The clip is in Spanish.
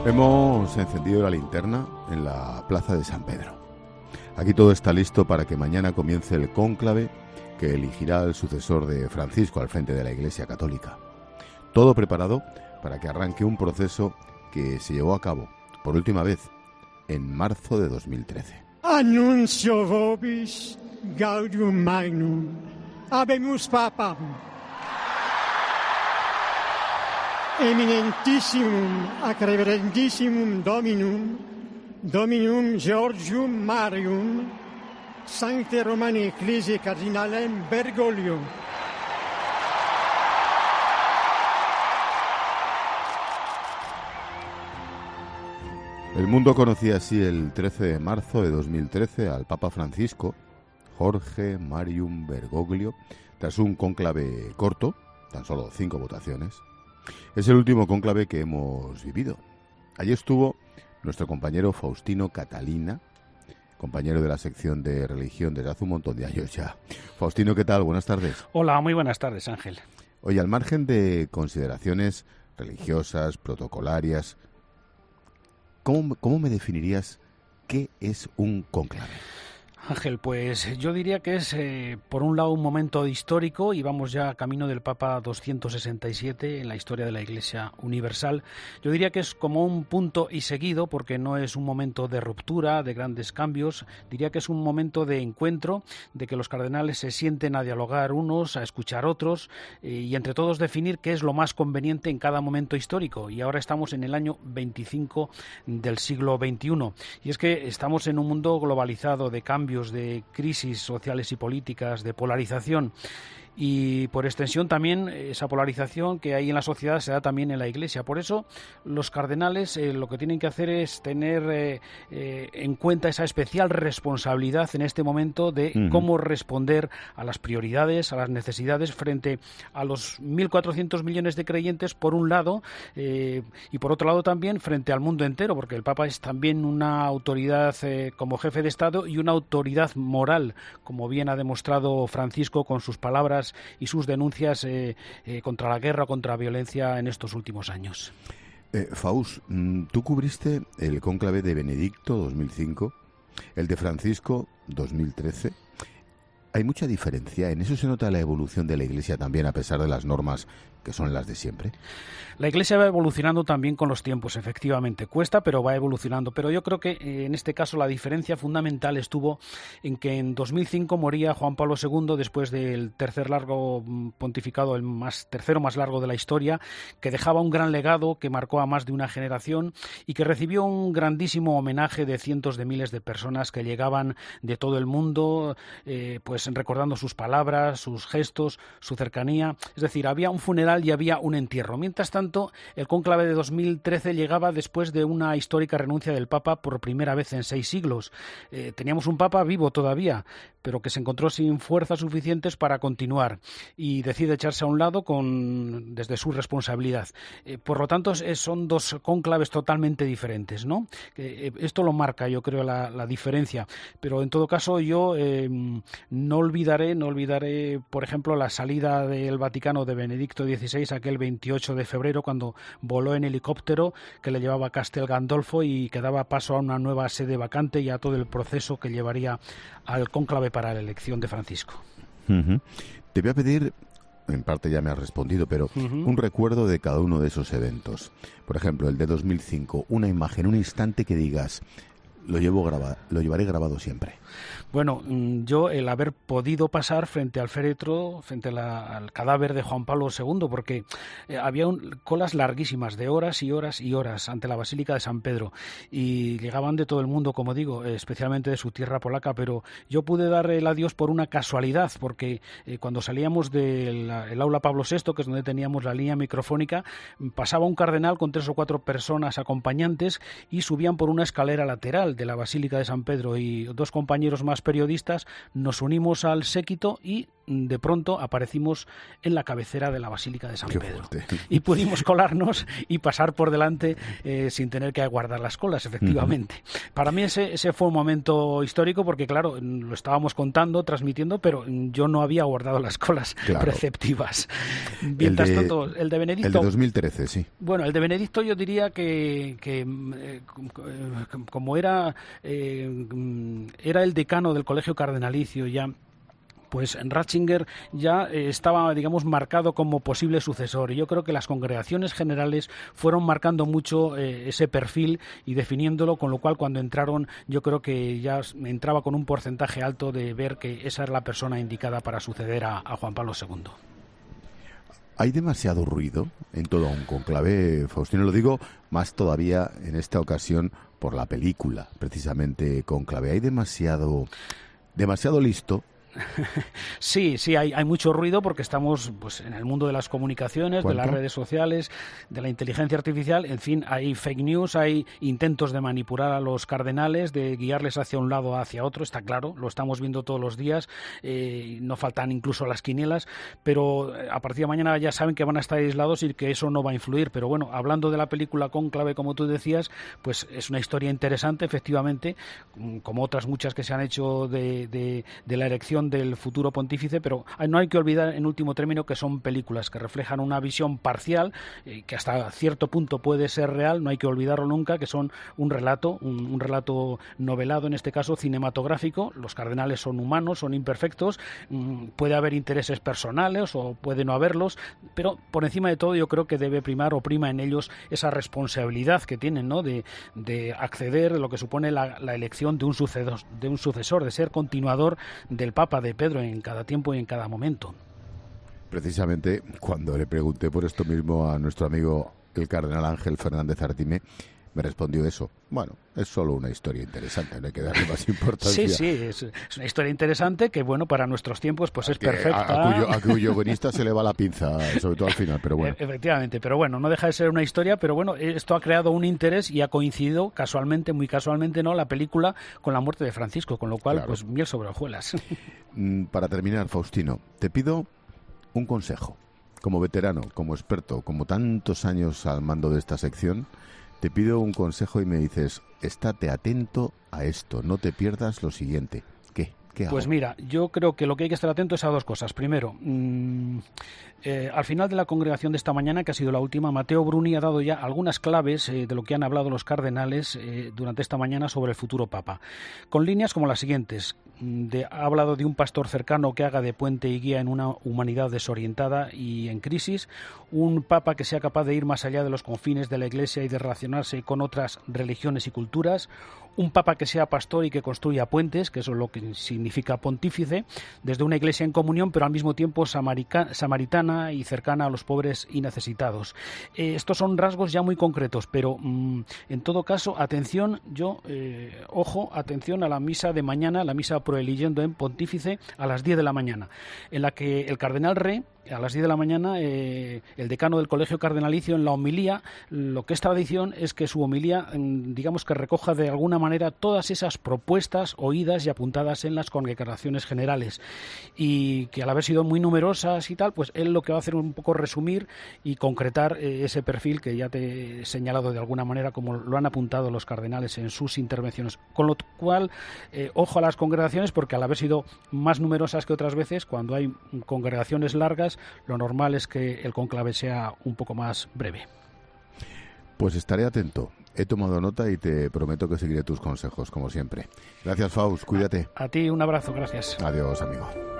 Hemos encendido la linterna en la plaza de San Pedro. Aquí todo está listo para que mañana comience el cónclave que elegirá al sucesor de Francisco al frente de la Iglesia Católica. Todo preparado para que arranque un proceso que se llevó a cabo por última vez en marzo de 2013. Annuncio vobis gaudium magnum, habemus papam, eminentissimum ac reverendissimum Dominum Georgium Marium, Sancte Romani Ecclesiae Cardinalem Bergoglio. El mundo conocía así el 13 de marzo de 2013 al Papa Francisco, Jorge Marium Bergoglio, tras un cónclave corto, tan solo 5 votaciones. Es el último cónclave que hemos vivido. Allí estuvo nuestro compañero Faustino Catalina, compañero de la sección de religión desde hace un montón de años ya. Faustino, ¿qué tal? Buenas tardes. Hola, muy buenas tardes, Ángel. Oye, al margen de consideraciones religiosas, protocolarias, ¿cómo me definirías qué es un cónclave? Ángel, pues yo diría que es, por un lado, un momento histórico y vamos ya camino del Papa 267 en la historia de la Iglesia Universal. Yo diría que es como un punto y seguido porque no es un momento de ruptura, de grandes cambios. Diría que es un momento de encuentro, de que los cardenales se sienten a dialogar unos, a escuchar otros y entre todos definir qué es lo más conveniente en cada momento histórico. Y ahora estamos en el año 25 del siglo XXI. Y es que estamos en un mundo globalizado de cambios, de crisis sociales y políticas, de polarización. Y por extensión también esa polarización que hay en la sociedad se da también en la Iglesia. Por eso los cardenales lo que tienen que hacer es tener en cuenta esa especial responsabilidad en este momento de cómo responder a las prioridades, a las necesidades frente a los 1.400 millones de creyentes por un lado y por otro lado también frente al mundo entero, porque el Papa es también una autoridad como jefe de Estado y una autoridad moral, como bien ha demostrado Francisco con sus palabras y sus denuncias contra la guerra, contra la violencia en estos últimos años. Faust, tú cubriste el cónclave de Benedicto 2005, el de Francisco 2013. ¿Hay mucha diferencia? ¿En eso se nota la evolución de la Iglesia también, a pesar de las normas que son las de siempre? La Iglesia va evolucionando también con los tiempos, efectivamente. Cuesta, pero va evolucionando. Pero yo creo que en este caso la diferencia fundamental estuvo en que en 2005 moría Juan Pablo II después del tercer largo pontificado, el tercero más largo de la historia, que dejaba un gran legado que marcó a más de una generación y que recibió un grandísimo homenaje de cientos de miles de personas que llegaban de todo el mundo, pues recordando sus palabras, sus gestos, su cercanía. Es decir, había un funeral y había un entierro. Mientras tanto, el cónclave de 2013 llegaba después de una histórica renuncia del Papa por primera vez en 6 siglos. Teníamos un Papa vivo todavía, pero que se encontró sin fuerzas suficientes para continuar y decide echarse a un lado desde su responsabilidad. Por lo tanto, son dos cónclaves totalmente diferentes, ¿no? Esto lo marca, yo creo, la diferencia. Pero en todo caso, yo no olvidaré, por ejemplo, la salida del Vaticano de Benedicto XVI aquel 28 de febrero, cuando voló en helicóptero que le llevaba a Castel Gandolfo y que daba paso a una nueva sede vacante y a todo el proceso que llevaría al cónclave para la elección de Francisco. Te voy a pedir, en parte ya me has respondido, pero un recuerdo de cada uno de esos eventos. Por ejemplo, el de 2005, una imagen, un instante que digas, lo llevaré grabado siempre. Bueno, yo el haber podido pasar frente al féretro, frente al cadáver de Juan Pablo II, porque había colas larguísimas de horas y horas y horas ante la Basílica de San Pedro y llegaban de todo el mundo, como digo, especialmente de su tierra polaca, pero yo pude dar el adiós por una casualidad, porque cuando salíamos del aula Pablo VI, que es donde teníamos la línea microfónica, pasaba un cardenal con 3 o 4 personas acompañantes y subían por una escalera lateral de la Basílica de San Pedro y 2 compañeros más periodistas nos unimos al séquito y de pronto aparecimos en la cabecera de la Basílica de San Pedro. Fuerte. Y pudimos colarnos y pasar por delante sin tener que aguardar las colas, efectivamente. Para mí ese fue un momento histórico porque, claro, lo estábamos contando, transmitiendo, pero yo no había guardado las colas preceptivas. Mientras tanto, el de Benedicto... El de 2013, sí. Bueno, el de Benedicto yo diría que como era el decano del Colegio Cardenalicio ya, pues Ratzinger ya estaba, digamos, marcado como posible sucesor. Y yo creo que las congregaciones generales fueron marcando mucho ese perfil y definiéndolo, con lo cual cuando entraron yo creo que ya entraba con un porcentaje alto de ver que esa era la persona indicada para suceder a Juan Pablo II. Hay demasiado ruido en todo un conclave, Faustino, lo digo más todavía en esta ocasión por la película, precisamente Conclave. Hay demasiado listo. Sí, hay mucho ruido porque estamos pues en el mundo de las comunicaciones, de las redes sociales, de la inteligencia artificial. En fin, hay fake news, hay intentos de manipular a los cardenales, de guiarles hacia un lado o hacia otro, está claro, lo estamos viendo todos los días, no faltan incluso las quinielas, pero a partir de mañana ya saben que van a estar aislados y que eso no va a influir. Pero bueno, hablando de la película Cónclave, como tú decías, pues es una historia interesante, efectivamente, como otras muchas que se han hecho de la elección del futuro pontífice, pero no hay que olvidar en último término que son películas que reflejan una visión parcial, que hasta cierto punto puede ser real, no hay que olvidarlo nunca, que son un relato novelado, en este caso cinematográfico. Los cardenales son humanos, son imperfectos, puede haber intereses personales o puede no haberlos, pero por encima de todo yo creo que debe primar o prima en ellos esa responsabilidad que tienen, ¿no?, de acceder a lo que supone la elección de un sucesor, de ser continuador del Papa, de Pedro, en cada tiempo y en cada momento. Precisamente cuando le pregunté por esto mismo a nuestro amigo el cardenal Ángel Fernández Artime, me respondió eso. Bueno, es solo una historia interesante, no hay que darle más importancia. Sí, es una historia interesante que, bueno, para nuestros tiempos pues es perfecta. A cuyo guionista se le va la pinza, sobre todo al final, pero bueno. Efectivamente, pero bueno, no deja de ser una historia, pero bueno, esto ha creado un interés y ha coincidido casualmente, muy casualmente, ¿no?, la película con la muerte de Francisco, con lo cual, claro, pues miel sobre hojuelas. Para terminar, Faustino, te pido un consejo. Como veterano, como experto, como tantos años al mando de esta sección, te pido un consejo y me dices, estate atento a esto, no te pierdas lo siguiente. ¿Qué hago? Pues mira, yo creo que lo que hay que estar atento es a dos cosas. Primero, al final de la congregación de esta mañana, que ha sido la última, Matteo Bruni ha dado ya algunas claves de lo que han hablado los cardenales durante esta mañana sobre el futuro Papa, con líneas como las siguientes. Ha hablado de un pastor cercano que haga de puente y guía en una humanidad desorientada y en crisis, un Papa que sea capaz de ir más allá de los confines de la Iglesia y de relacionarse con otras religiones y culturas, un Papa que sea pastor y que construya puentes, que eso es lo que significa pontífice, desde una Iglesia en comunión, pero al mismo tiempo samaritana y cercana a los pobres y necesitados. Estos son rasgos ya muy concretos, pero en todo caso, atención, atención a la misa de mañana, la misa Proeligendo Pontífice, a las 10 de la mañana, en la que el cardenal Re, a las 10 de la mañana, el decano del Colegio Cardenalicio, en la homilía, lo que es tradición es que su homilía, digamos que recoja de alguna manera todas esas propuestas oídas y apuntadas en las congregaciones generales, y que al haber sido muy numerosas y tal, pues él lo que va a hacer es un poco resumir y concretar ese perfil que ya te he señalado de alguna manera, como lo han apuntado los cardenales en sus intervenciones. Con lo cual, ojo a las congregaciones, porque al haber sido más numerosas que otras veces, cuando hay congregaciones largas, lo normal es que el conclave sea un poco más breve. Pues estaré atento. He tomado nota y te prometo que seguiré tus consejos, como siempre. Gracias, Faust. Cuídate. A ti un abrazo. Gracias. Adiós, amigo.